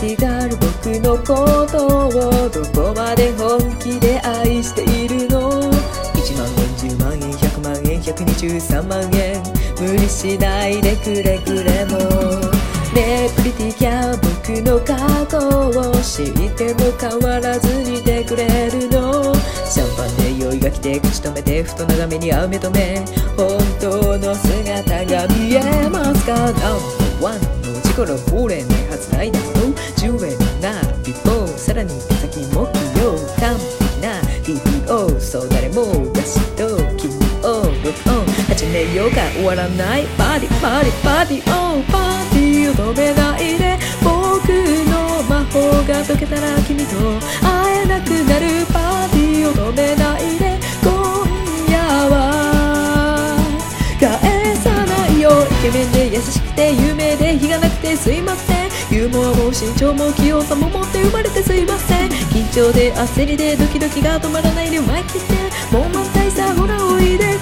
しがる僕のことをどこまで本気で愛しているの。1万円10万円100万円123万円無理しないでくれもねえプリティキャー僕の過去を知っても変わらずにてくれるの。シャンパンで酔いが来て口止めてふと長めに雨止め本当の姿が見えますか。ナンバーワンの力惚れないはずないだろう。10円なビフォーさらに手先も器用完璧な TPO そう誰もが知っと君をロックオン始めようか終わらないパーティーパーティーパーティーパーティーを止めないで僕の魔法が解けたら君と会えなくなるパーティーを止めないで今夜は返さないよイケメンで優しくて有名で日がなくてすいませんユーモアも身長も器用さも持って生まれてすいません緊張で焦りでドキドキが止まらないで前切ってもう満体さほらおいで